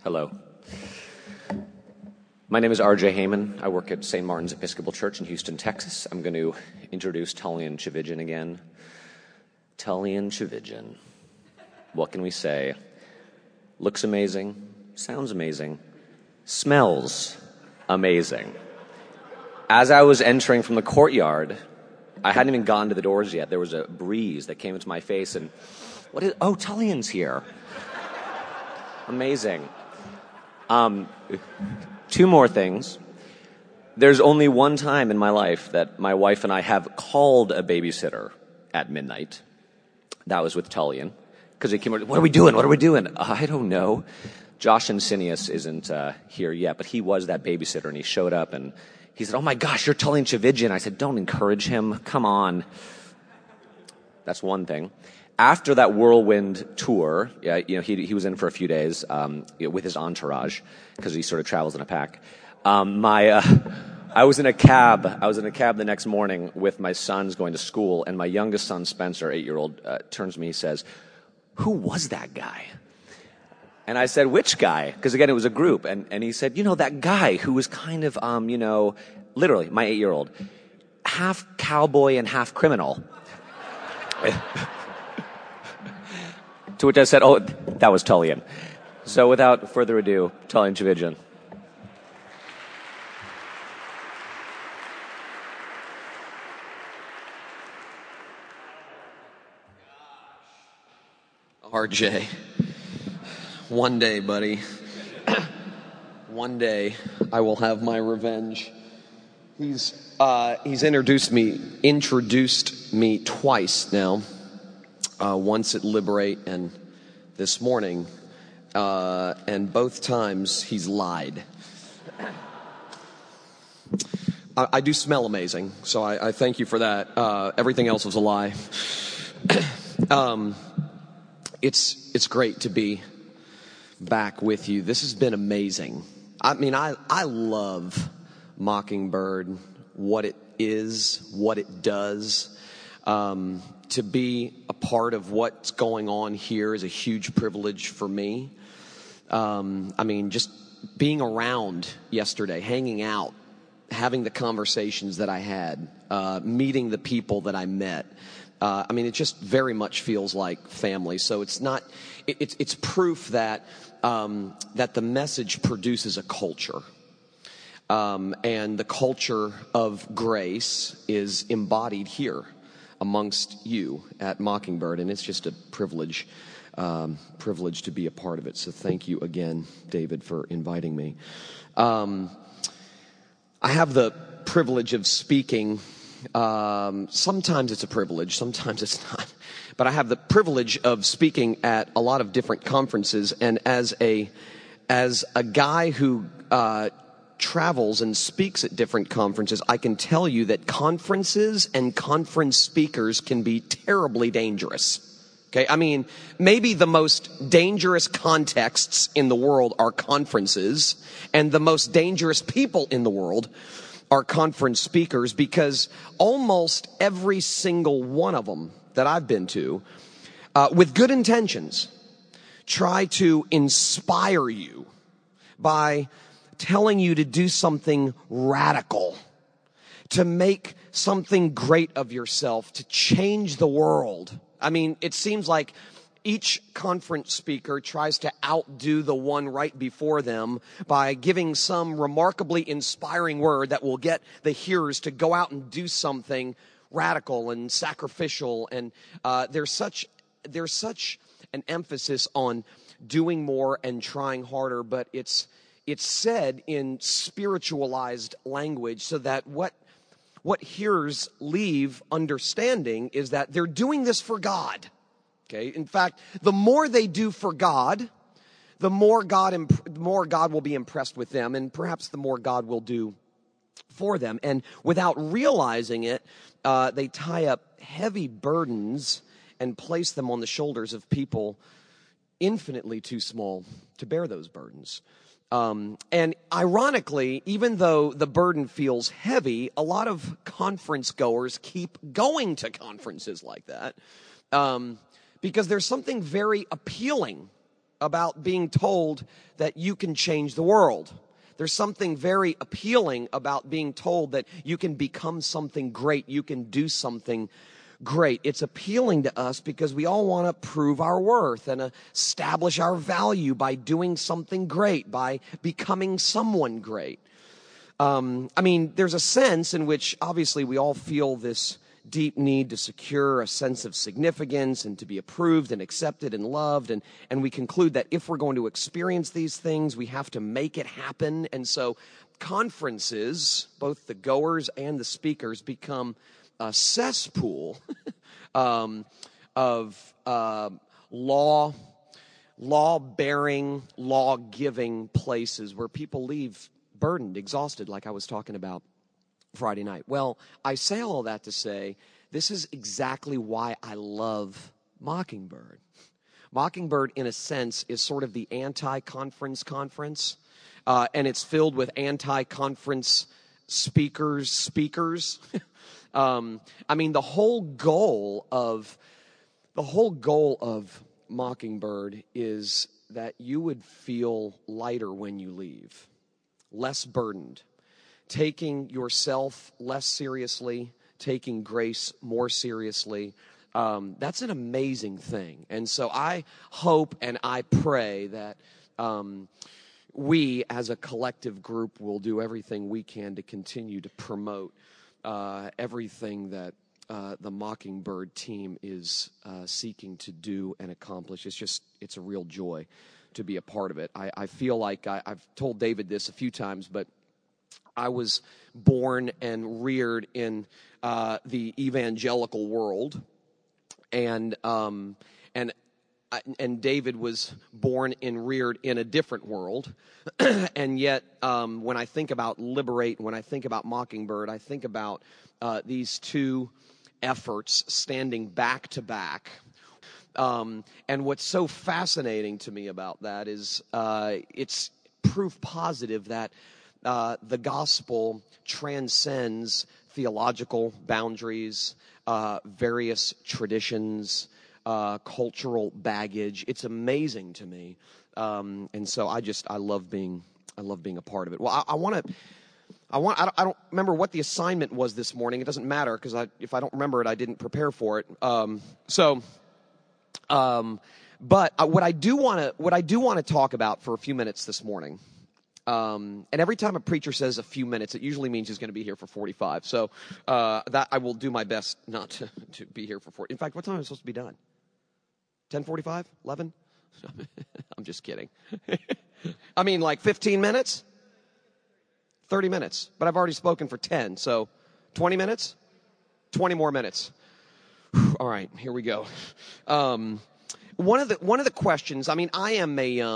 Hello. My name is R.J. Heyman. I work at St. Martin's Episcopal Church in Houston, Texas. I'm going to introduce Tullian Tchividjian again. Tullian Tchividjian. What can we say? Looks amazing, sounds amazing, smells amazing. As I was entering from the courtyard, I hadn't even gotten to the doors yet. There was a breeze that came into my face and, Tullian's here. Amazing. Two more things. There's only one time in my life that my wife and I have called a babysitter at midnight. That was with Tullian. Because he came over, what are we doing? I don't know. Josh Insinius isn't here yet, but he was that babysitter, and he showed up, and he said, oh my gosh, you're Tullian Tchividjian. I said, don't encourage him. Come on. That's one thing. After that whirlwind tour, he was in for a few days with his entourage, because he sort of travels in a pack. I was in a cab the next morning with my sons going to school, and my youngest son, Spencer, 8-year-old, turns to me, he says, who was that guy? And I said, which guy? Because again, it was a group. And he said, that guy who was kind of, literally, my 8-year-old, half cowboy and half criminal. To which I said, oh, that was Tullian. So without further ado, Tullian Tchividjian. RJ, one day, buddy, one day I will have my revenge. He's introduced me twice now. Once at Liberate and this morning, and both times he's lied. I do smell amazing, so I thank you for that. Everything else was a lie. It's great to be back with you. This has been amazing. I mean, I love Mockingbird, what it is, what it does. To be a part of what's going on here is a huge privilege for me. Just being around yesterday, hanging out, having the conversations that I had, meeting the people that I met. It just very much feels like family. So it's proof that the message produces a culture. And the culture of grace is embodied here amongst you at Mockingbird, and it's just a privilege to be a part of it. So thank you again, David, for inviting me. I have the privilege of speaking. Sometimes it's a privilege, sometimes it's not. But I have the privilege of speaking at a lot of different conferences, and as a guy who travels and speaks at different conferences, I can tell you that conferences and conference speakers can be terribly dangerous. Okay, maybe the most dangerous contexts in the world are conferences, and the most dangerous people in the world are conference speakers, because almost every single one of them that I've been to, with good intentions, try to inspire you by telling you to do something radical, to make something great of yourself, to change the world. It seems like each conference speaker tries to outdo the one right before them by giving some remarkably inspiring word that will get the hearers to go out and do something radical and sacrificial. And there's such an emphasis on doing more and trying harder, but it's said in spiritualized language so that what hearers leave understanding is that they're doing this for God. Okay. In fact, the more they do for God, the more God will be impressed with them, and perhaps the more God will do for them. And without realizing it, they tie up heavy burdens and place them on the shoulders of people infinitely too small to bear those burdens. And ironically, even though the burden feels heavy, a lot of conference goers keep going to conferences like that, because there's something very appealing about being told that you can change the world. There's something very appealing about being told that you can become something great, you can do something great. It's appealing to us because we all want to prove our worth and establish our value by doing something great, by becoming someone great. There's a sense in which obviously we all feel this deep need to secure a sense of significance and to be approved and accepted and loved. And we conclude that if we're going to experience these things, we have to make it happen. And so conferences, both the goers and the speakers, become a cesspool of law-bearing, law-giving places where people leave burdened, exhausted, like I was talking about Friday night. Well, I say all that to say this is exactly why I love Mockingbird. Mockingbird, in a sense, is sort of the anti-conference conference, and it's filled with anti-conference speakers. The whole goal of Mockingbird is that you would feel lighter when you leave, less burdened, taking yourself less seriously, taking grace more seriously. That's an amazing thing. And so I hope and I pray that we as a collective group will do everything we can to continue to promote everything that the Mockingbird team is seeking to do and accomplish. It's a real joy to be a part of it. I feel like I've told David this a few times, but I was born and reared in the evangelical world, and David was born and reared in a different world. And yet, when I think about Liberate, when I think about Mockingbird, I think about these two efforts standing back to back. And what's so fascinating to me about that is it's proof positive that the gospel transcends theological boundaries, various traditions, cultural baggage. It's amazing to me, and so I love being a part of it. Well, I don't remember what the assignment was this morning. It doesn't matter because if I don't remember it, I didn't prepare for it. But what I do want to talk about for a few minutes this morning. And every time a preacher says a few minutes, it usually means he's going to be here for 45. So that I will do my best not to be here for 40. In fact, what time am I supposed to be done? 10:45? 11? I'm just kidding. 15 minutes? 30 minutes. But I've already spoken for 10, so 20 minutes? 20 more minutes. All right, here we go. One of the questions, I am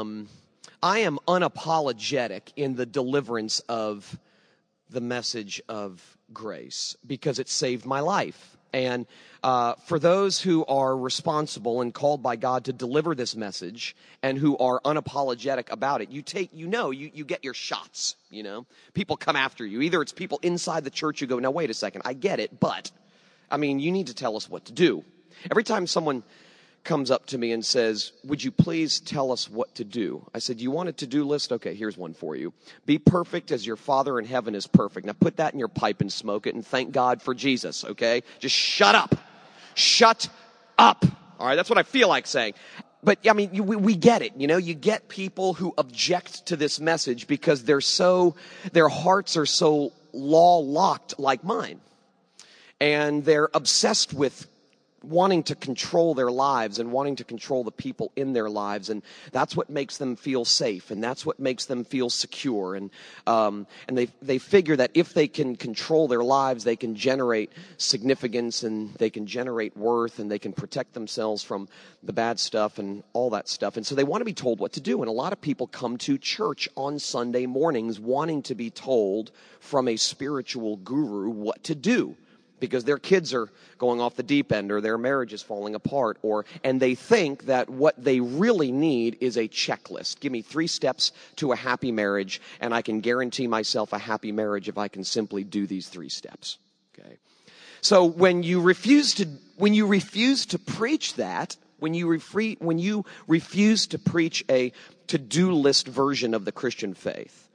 unapologetic in the deliverance of the message of grace because it saved my life. And for those who are responsible and called by God to deliver this message and who are unapologetic about it, you get your shots, People come after you. Either it's people inside the church who go, now wait a second, I get it, but, you need to tell us what to do. Every time someone comes up to me and says, would you please tell us what to do? I said, you want a to-do list? Okay, here's one for you. Be perfect as your Father in heaven is perfect. Now put that in your pipe and smoke it and thank God for Jesus, okay? Just shut up. Shut up. All right, that's what I feel like saying. But, we get it, you get people who object to this message because their hearts are so law-locked like mine. And they're obsessed with wanting to control their lives and wanting to control the people in their lives, and that's what makes them feel safe, and that's what makes them feel secure, and they figure that if they can control their lives, they can generate significance, and they can generate worth, and they can protect themselves from the bad stuff and all that stuff, and so they want to be told what to do. And a lot of people come to church on Sunday mornings wanting to be told from a spiritual guru what to do, because their kids are going off the deep end or their marriage is falling apart, and they think that what they really need is a checklist. Give me 3 steps to a happy marriage, and I can guarantee myself a happy marriage if I can simply do these 3 steps. Okay. So when you refuse to preach that, when you refuse to preach a to-do list version of the Christian faith,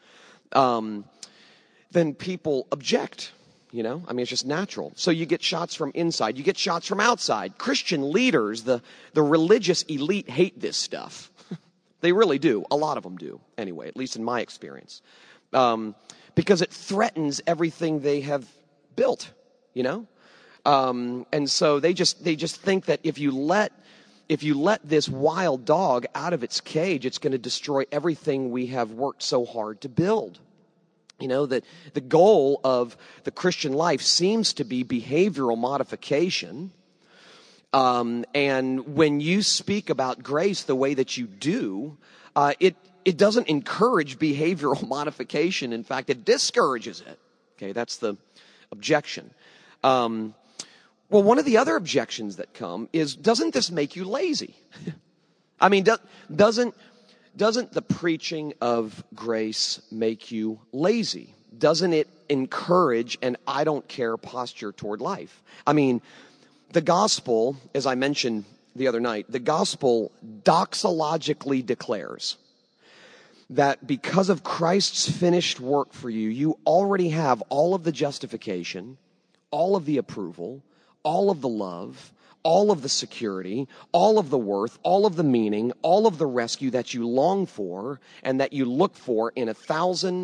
then people object. You know, I mean, it's just natural. So you get shots from inside, you get shots from outside. Christian leaders, the religious elite hate this stuff. They really do. A lot of them do, anyway, at least in my experience. Because it threatens everything they have built, you know? And so they just think that if you let this wild dog out of its cage, it's going to destroy everything we have worked so hard to build. You know, that the goal of the Christian life seems to be behavioral modification. And when you speak about grace the way that you do, it doesn't encourage behavioral modification. In fact, it discourages it. Okay, that's the objection. Well, one of the other objections that come is, doesn't this make you lazy? I mean, doesn't the preaching of grace make you lazy? Doesn't it encourage an I don't care posture toward life? I mean, the gospel, as I mentioned the other night, the gospel doxologically declares that because of Christ's finished work for you, you already have all of the justification, all of the approval, all of the love, all of the security, all of the worth, all of the meaning, all of the rescue that you long for and that you look for in a thousand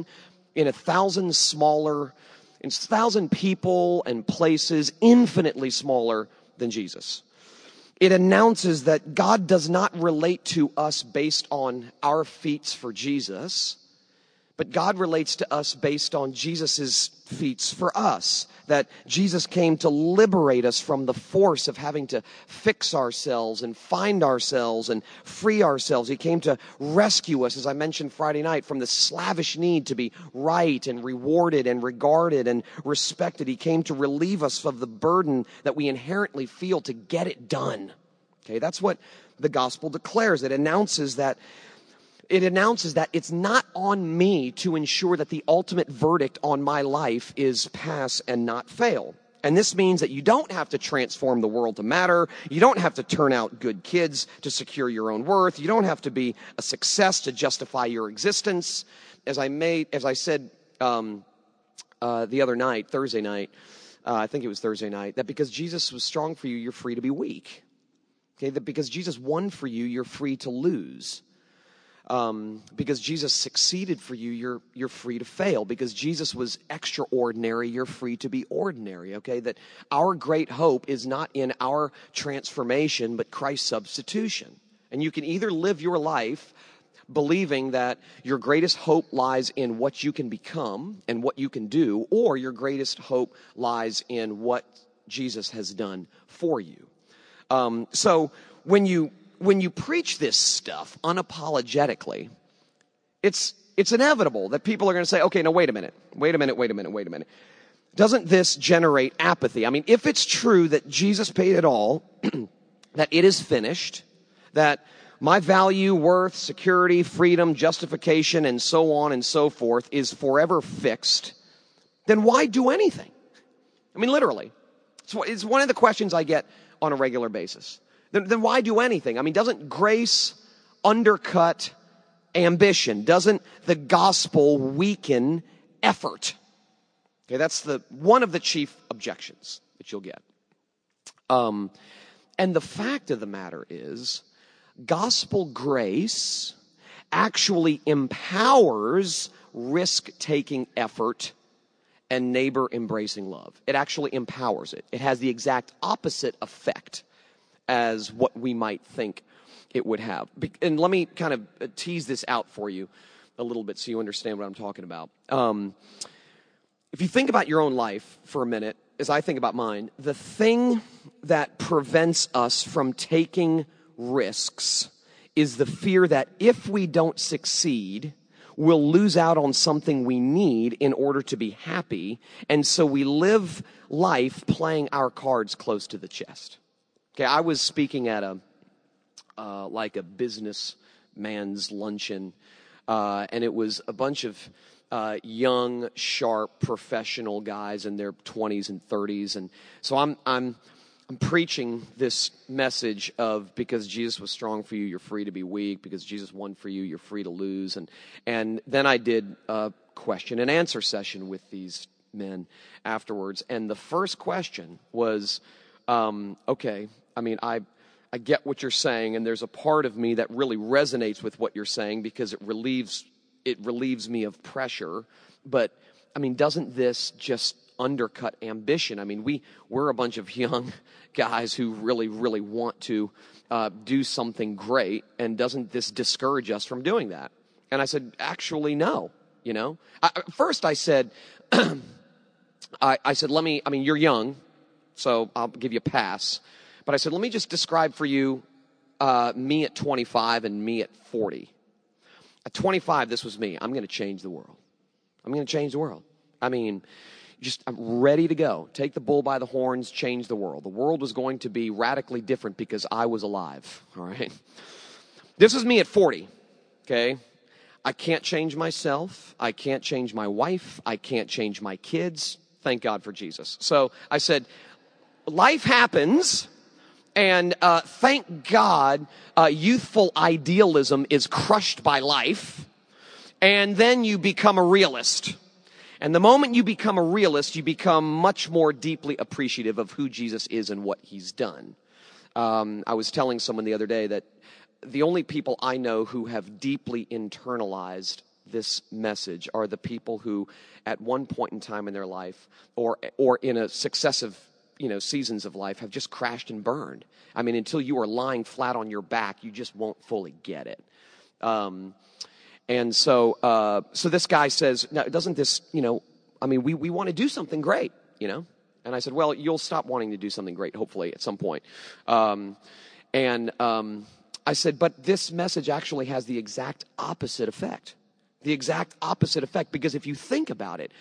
people and places infinitely smaller than Jesus. It announces that God does not relate to us based on our feats for Jesus, but God relates to us based on Jesus' feats for us. That Jesus came to liberate us from the force of having to fix ourselves and find ourselves and free ourselves. He came to rescue us, as I mentioned Friday night, from the slavish need to be right and rewarded and regarded and respected. He came to relieve us of the burden that we inherently feel to get it done. Okay, that's what the gospel declares. It announces that it's not on me to ensure that the ultimate verdict on my life is pass and not fail. And this means that you don't have to transform the world to matter. You don't have to turn out good kids to secure your own worth. You don't have to be a success to justify your existence. As I said the other night, Thursday night, I think it was Thursday night, that because Jesus was strong for you, you're free to be weak. Okay, that because Jesus won for you, you're free to lose. Because Jesus succeeded for you, you're free to fail. Because Jesus was extraordinary, you're free to be ordinary, okay? That our great hope is not in our transformation, but Christ's substitution. And you can either live your life believing that your greatest hope lies in what you can become and what you can do, or your greatest hope lies in what Jesus has done for you. So when you preach this stuff unapologetically, it's inevitable that people are going to say, okay, no, wait a minute. Doesn't this generate apathy? I mean, if it's true that Jesus paid it all, that it is finished, that my value, worth, security, freedom, justification, and so on and so forth is forever fixed, then why do anything? I mean, literally. It's one of the questions I get on a regular basis. Then why do anything? I mean, doesn't grace undercut ambition? Doesn't the gospel weaken effort? Okay, that's one of the chief objections that you'll get. And the fact of the matter is, gospel grace actually empowers risk-taking effort and neighbor-embracing love. It actually empowers it. It has the exact opposite effect as what we might think it would have. And let me kind of tease this out for you a little bit so you understand what I'm talking about. If you think about your own life for a minute, as I think about mine, the thing that prevents us from taking risks is the fear that if we don't succeed, we'll lose out on something we need in order to be happy. And so we live life playing our cards close to the chest. Okay, I was speaking at a businessman's luncheon, and it was a bunch of young, sharp, professional guys in their 20s and 30s, and so I'm preaching this message of because Jesus was strong for you, you're free to be weak. Because Jesus won for you, you're free to lose. And then I did a question and answer session with these men afterwards. And the first question was, okay, I mean, I get what you're saying, and there's a part of me that really resonates with what you're saying because it relieves me of pressure. But I mean, doesn't this just undercut ambition? I mean, we're a bunch of young guys who really, really want to do something great, and doesn't this discourage us from doing that? And I said, actually, no. You know, first I said, I said, you're young, so I'll give you a pass. But I said, let me just describe for you me at 25 and me at 40. At 25, this was me. I'm going to change the world. I'm going to change the world. I mean, I'm ready to go. Take the bull by the horns, change the world. The world was going to be radically different because I was alive, all right? This was me at 40, okay? I can't change myself. I can't change my wife. I can't change my kids. Thank God for Jesus. So I said, life happens, and thank God youthful idealism is crushed by life, and then you become a realist. And the moment you become a realist, you become much more deeply appreciative of who Jesus is and what he's done. I was telling someone the other day that the only people I know who have deeply internalized this message are the people who at one point in time in their life or in a successive seasons of life have just crashed and burned. I mean, until you are lying flat on your back, you just won't fully get it. And so this guy says, now, doesn't this, we want to do something great, And I said, well, you'll stop wanting to do something great, hopefully, at some point. I said, but this message actually has the exact opposite effect. The exact opposite effect, because if you think about it,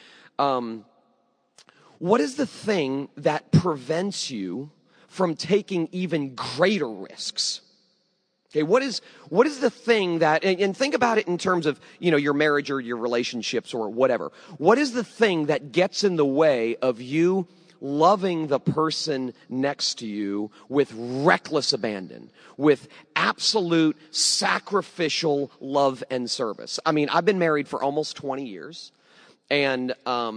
what is the thing that prevents you from taking even greater risks? Okay, what is the thing that, and think about it in terms of, your marriage or your relationships or whatever. What is the thing that gets in the way of you loving the person next to you with reckless abandon, with absolute sacrificial love and service? I mean, I've been married for almost 20 years, and,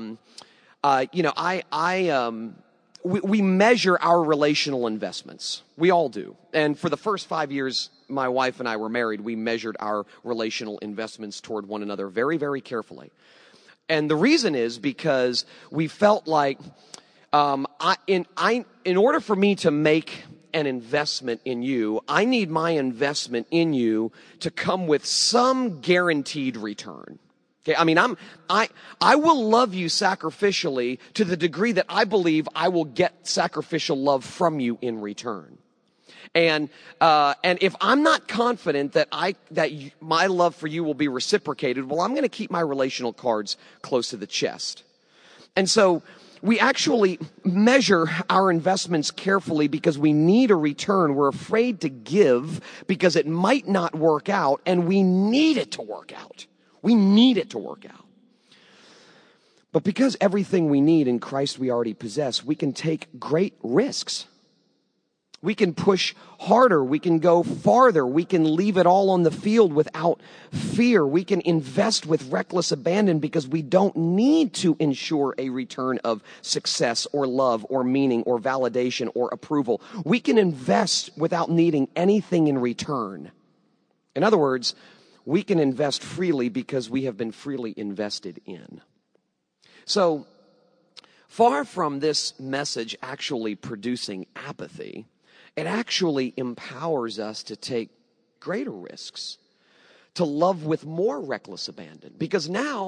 we measure our relational investments. We all do. And for the first 5 years my wife and I were married, we measured our relational investments toward one another very, very carefully. And the reason is because we felt like in order for me to make an investment in you, I need my investment in you to come with some guaranteed return. Okay, I mean, I will love you sacrificially to the degree that I believe I will get sacrificial love from you in return. And if I'm not confident that my love for you will be reciprocated, well, I'm going to keep my relational cards close to the chest. And so we actually measure our investments carefully because we need a return. We're afraid to give because it might not work out, and we need it to work out. We need it to work out. But because everything we need in Christ we already possess, we can take great risks. We can push harder. We can go farther. We can leave it all on the field without fear. We can invest with reckless abandon because we don't need to ensure a return of success or love or meaning or validation or approval. We can invest without needing anything in return. In other words, we can invest freely because we have been freely invested in. So, far from this message actually producing apathy, it actually empowers us to take greater risks, to love with more reckless abandon. Because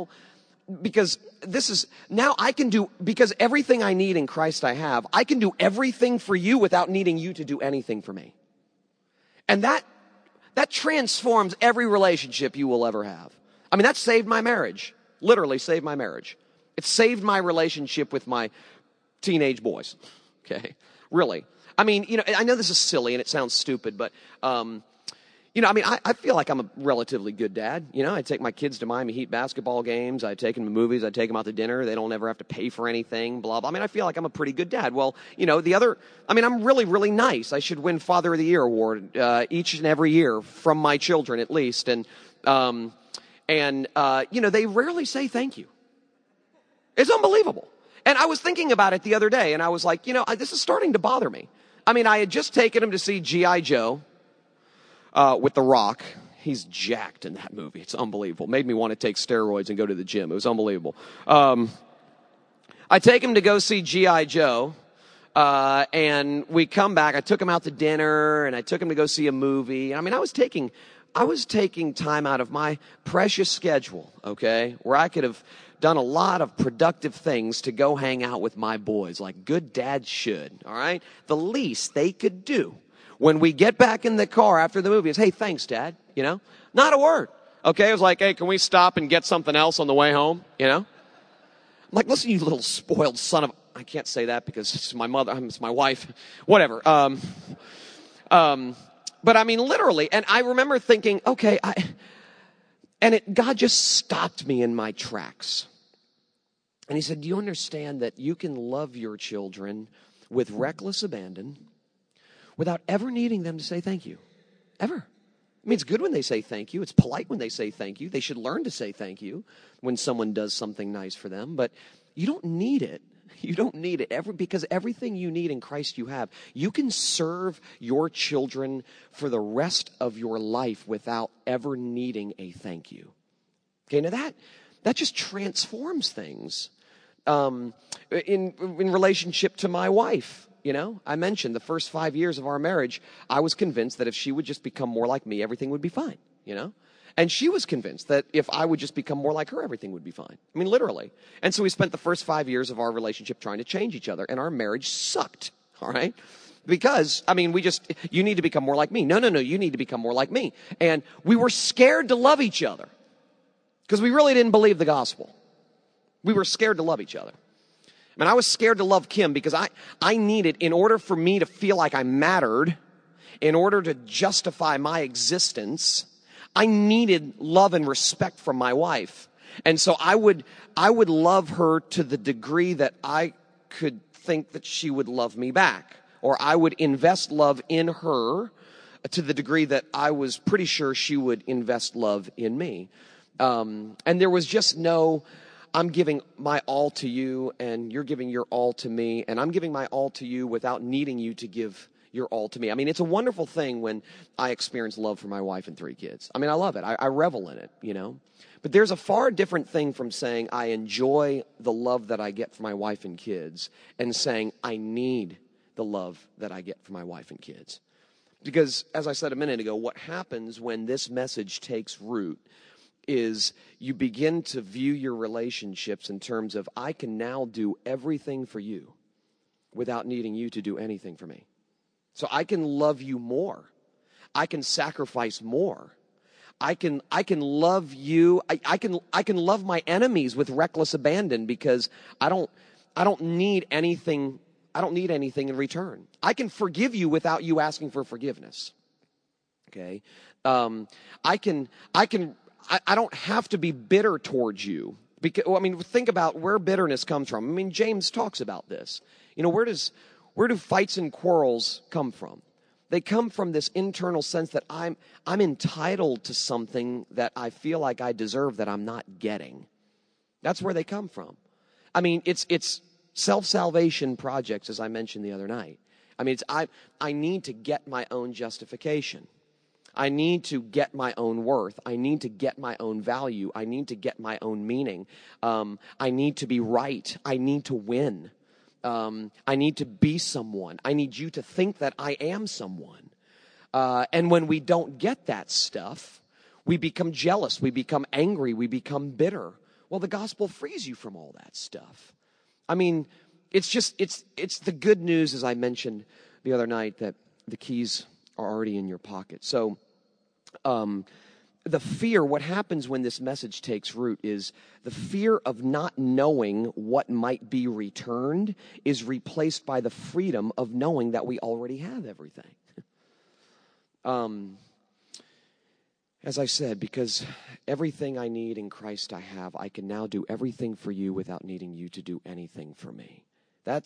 everything I need in Christ I have, I can do everything for you without needing you to do anything for me. And that transforms every relationship you will ever have. I mean, that saved my marriage. Literally saved my marriage. It saved my relationship with my teenage boys. Okay? Really. I mean, I know this is silly and it sounds stupid, but, I feel like I'm a relatively good dad. I take my kids to Miami Heat basketball games. I take them to movies. I take them out to dinner. They don't ever have to pay for anything, blah, blah. I feel like I'm a pretty good dad. Well, I'm really, really nice. I should win Father of the Year award each and every year from my children at least. And they rarely say thank you. It's unbelievable. And I was thinking about it the other day, and I was like, this is starting to bother me. I had just taken them to see G.I. Joe. With The Rock. He's jacked in that movie. It's unbelievable. Made me want to take steroids and go to the gym. It was unbelievable. I take him to go see G.I. Joe, and we come back. I took him out to dinner, and I took him to go see a movie. I was taking time out of my precious schedule, okay, where I could have done a lot of productive things to go hang out with my boys, like good dads should, all right? The least they could do when we get back in the car after the movie is, hey, thanks, Dad, Not a word, okay? It was like, hey, can we stop and get something else on the way home, I'm like, listen, you little spoiled son of... I can't say that because it's my mother, it's my wife, whatever. But literally, and I remember thinking, okay, God just stopped me in my tracks. And he said, do you understand that you can love your children with reckless abandon without ever needing them to say thank you? Ever. It's good when they say thank you. It's polite when they say thank you. They should learn to say thank you when someone does something nice for them. But you don't need it. You don't need it because everything you need in Christ you have. You can serve your children for the rest of your life without ever needing a thank you. Okay, now that just transforms things. In relationship to my wife. I mentioned the first 5 years of our marriage, I was convinced that if she would just become more like me, everything would be fine, And she was convinced that if I would just become more like her, everything would be fine. Literally. And so we spent the first 5 years of our relationship trying to change each other, and our marriage sucked, all right? Because, you need to become more like me. No, you need to become more like me. And we were scared to love each other because we really didn't believe the gospel. We were scared to love each other. I was scared to love Kim because I needed, in order for me to feel like I mattered, in order to justify my existence, I needed love and respect from my wife. And so I would love her to the degree that I could think that she would love me back. Or I would invest love in her to the degree that I was pretty sure she would invest love in me. And there was just no... I'm giving my all to you, and you're giving your all to me, and I'm giving my all to you without needing you to give your all to me. It's a wonderful thing when I experience love for my wife and 3 kids. I love it. I revel in it, But there's a far different thing from saying I enjoy the love that I get from my wife and kids and saying I need the love that I get from my wife and kids. Because, as I said a minute ago, what happens when this message takes root is you begin to view your relationships in terms of I can now do everything for you without needing you to do anything for me. So I can love you more. I can sacrifice more. I can love you. I can love my enemies with reckless abandon because I don't need anything. I don't need anything in return. I can forgive you without you asking for forgiveness. Okay. I don't have to be bitter towards you. Because, think about where bitterness comes from. James talks about this. Where do fights and quarrels come from? They come from this internal sense that I'm entitled to something that I feel like I deserve that I'm not getting. That's where they come from. It's self-salvation projects, as I mentioned the other night. I need to get my own justification. I need to get my own worth. I need to get my own value. I need to get my own meaning. I need to be right. I need to win. I need to be someone. I need you to think that I am someone. And when we don't get that stuff, we become jealous. We become angry. We become bitter. Well, the gospel frees you from all that stuff. It's the good news, as I mentioned the other night, that the keys are already in your pocket. So the fear, what happens when this message takes root is the fear of not knowing what might be returned is replaced by the freedom of knowing that we already have everything. As I said, because everything I need in Christ I have, I can now do everything for you without needing you to do anything for me. That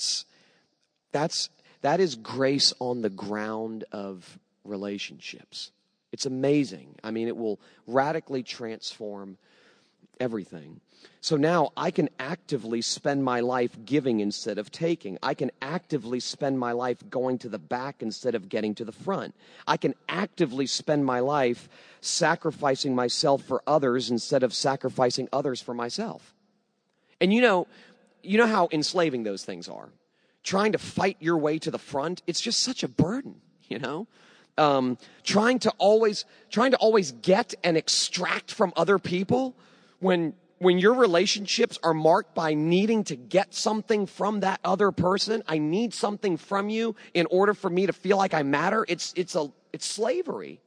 is grace on the ground of relationships. It's amazing. I mean, it will radically transform everything. So now I can actively spend my life giving instead of taking. I can actively spend my life going to the back instead of getting to the front. I can actively spend my life sacrificing myself for others instead of sacrificing others for myself. And you know how enslaving those things are. Trying to fight your way to the front, it's just such a burden, you know? Trying to always get and extract from other people when your relationships are marked by needing to get something from that other person. I need something from you in order for me to feel like I matter. It's slavery.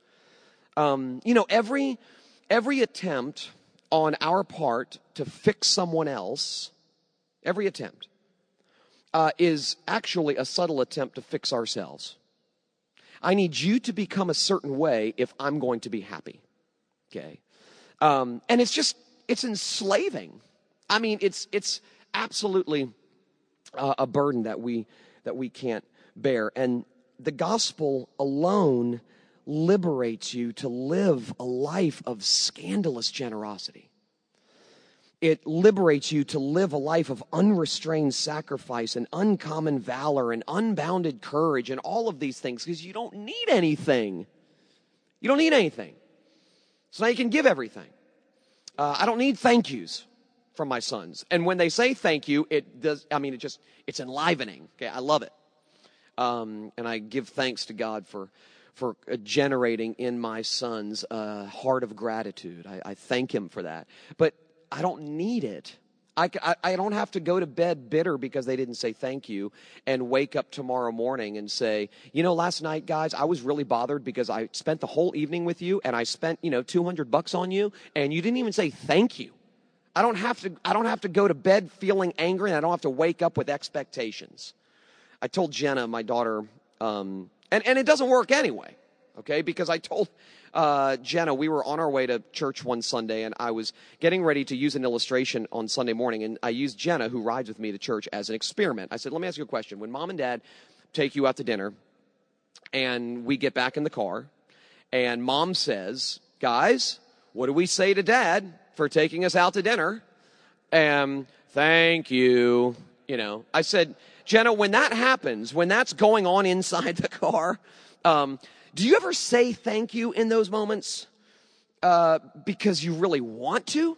Every attempt on our part to fix someone else, every attempt, is actually a subtle attempt to fix ourselves. I need you to become a certain way if I'm going to be happy. Okay. And it's enslaving. I mean, it's absolutely a burden that we can't bear. And the gospel alone liberates you to live a life of scandalous generosity. It liberates you to live a life of unrestrained sacrifice and uncommon valor and unbounded courage and all of these things because you don't need anything. You don't need anything. So now you can give everything. I don't need thank yous from my sons. And when they say thank you, it's enlivening. Okay, I love it. And I give thanks to God for generating in my sons a heart of gratitude. I thank him for that. But I don't need it. I don't have to go to bed bitter because they didn't say thank you and wake up tomorrow morning and say, last night, guys, I was really bothered because I spent the whole evening with you and I spent, $200 on you and you didn't even say thank you. I don't have to go to bed feeling angry and I don't have to wake up with expectations. I told Jenna, my daughter, and it doesn't work anyway, okay? Because I told Jenna, we were on our way to church one Sunday, and I was getting ready to use an illustration on Sunday morning, and I used Jenna, who rides with me to church, as an experiment. I said, let me ask you a question. When mom and dad take you out to dinner, and we get back in the car, and mom says, guys, what do we say to dad for taking us out to dinner? Thank you. I said, Jenna, when that happens, when that's going on inside the car, do you ever say thank you in those moments because you really want to?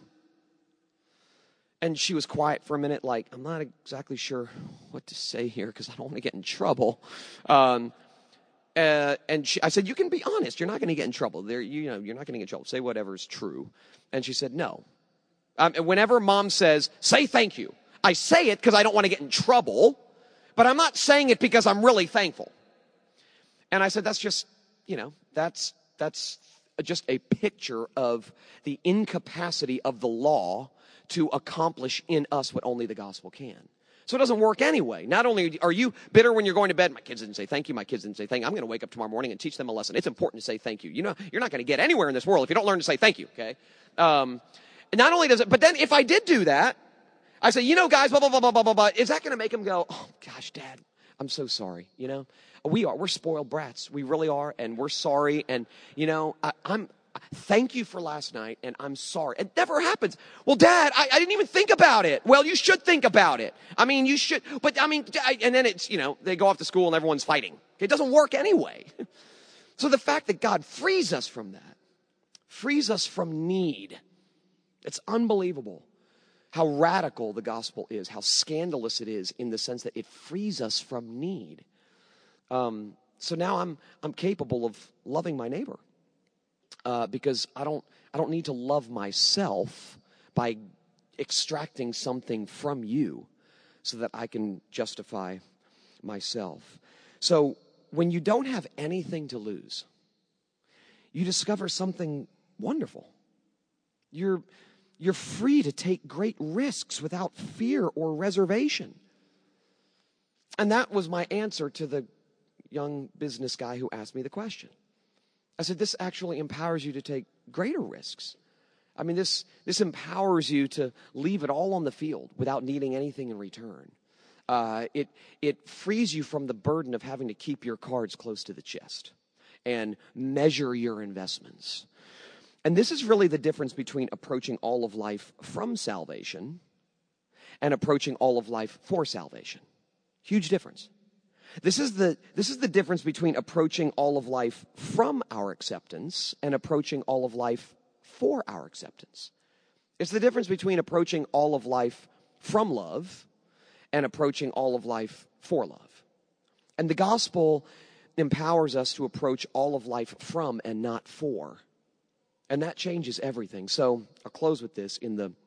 And she was quiet for a minute, like, I'm not exactly sure what to say here because I don't want to get in trouble. And I said, you can be honest. You're not going to get in trouble. You're not going to get in trouble. Say whatever's true. And she said, no. Whenever mom says, say thank you, I say it because I don't want to get in trouble, but I'm not saying it because I'm really thankful. And I said, that's just, that's just a picture of the incapacity of the law to accomplish in us what only the gospel can. So it doesn't work anyway. Not only are you bitter when you're going to bed, my kids didn't say thank you, my kids didn't say thank you. I'm going to wake up tomorrow morning and teach them a lesson. It's important to say thank you. You're not going to get anywhere in this world if you don't learn to say thank you, okay? And not only does it, but then if I did do that, I say, guys, blah, blah, blah, blah, blah, blah, blah. Is that going to make them go, oh, gosh, Dad, I'm so sorry, We're spoiled brats. We really are, and we're sorry. And, thank you for last night, and I'm sorry. It never happens. Well, Dad, I didn't even think about it. Well, you should think about it. You should. But, and then it's, they go off to school and everyone's fighting. It doesn't work anyway. So the fact that God frees us from that, frees us from need, it's unbelievable how radical the gospel is, how scandalous it is in the sense that it frees us from need. So now I'm capable of loving my neighbor because I don't need to love myself by extracting something from you so that I can justify myself. So when you don't have anything to lose, you discover something wonderful. You're free to take great risks without fear or reservation. And that was my answer to the young business guy who asked me the question. I said, this actually empowers you to take greater risks. I mean, this empowers you to leave it all on the field without needing anything in return. It frees you from the burden of having to keep your cards close to the chest and measure your investments. And this is really the difference between approaching all of life from salvation and approaching all of life for salvation. Huge difference. This is the difference between approaching all of life from our acceptance and approaching all of life for our acceptance. It's the difference between approaching all of life from love and approaching all of life for love. And the gospel empowers us to approach all of life from and not for. And that changes everything. So I'll close with this in the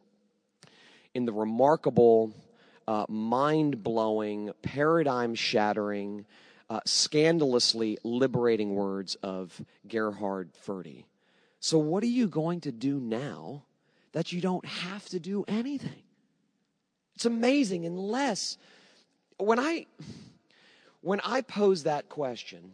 remarkable, mind-blowing, paradigm-shattering, scandalously liberating words of Gerhard Forde. So what are you going to do now that you don't have to do anything? It's amazing. Unless when I pose that question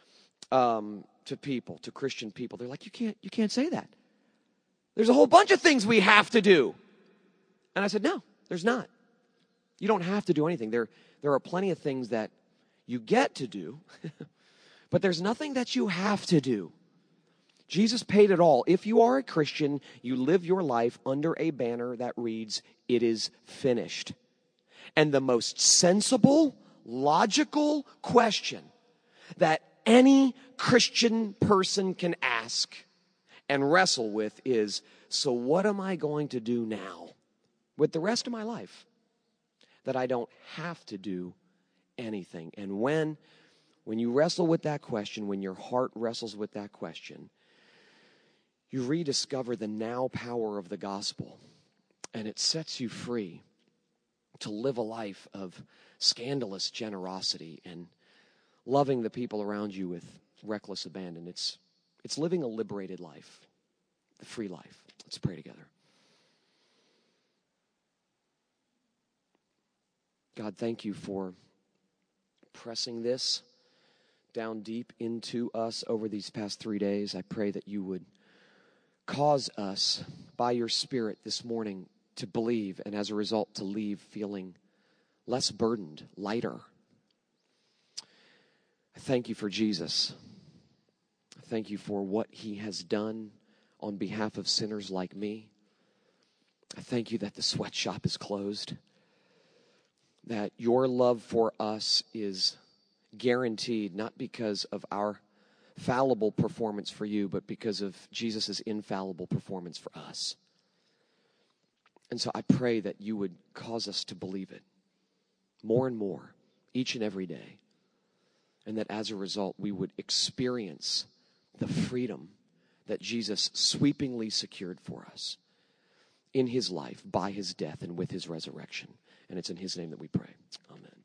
to people, to Christian people, they're like, you can't say that. There's a whole bunch of things we have to do. And I said, no, there's not. You don't have to do anything. There are plenty of things that you get to do, but there's nothing that you have to do. Jesus paid it all. If you are a Christian, you live your life under a banner that reads, "It is finished." And the most sensible, logical question that any Christian person can ask and wrestle with is, so what am I going to do now with the rest of my life that I don't have to do anything? And when you wrestle with that question, when your heart wrestles with that question, you rediscover the now power of the gospel, and it sets you free to live a life of scandalous generosity and loving the people around you with reckless abandon. It's living a liberated life, the free life. Let's pray together. God, thank you for pressing this down deep into us over these past 3 days. I pray that you would cause us by your Spirit this morning to believe, and as a result to leave feeling less burdened, lighter. I thank you for Jesus. I thank you for what he has done on behalf of sinners like me. I thank you that the sweatshop is closed, that your love for us is guaranteed, not because of our fallible performance for you, but because of Jesus' infallible performance for us. And so I pray that you would cause us to believe it more and more each and every day. And that as a result, we would experience the freedom that Jesus sweepingly secured for us in his life, by his death, and with his resurrection. And it's in his name that we pray. Amen.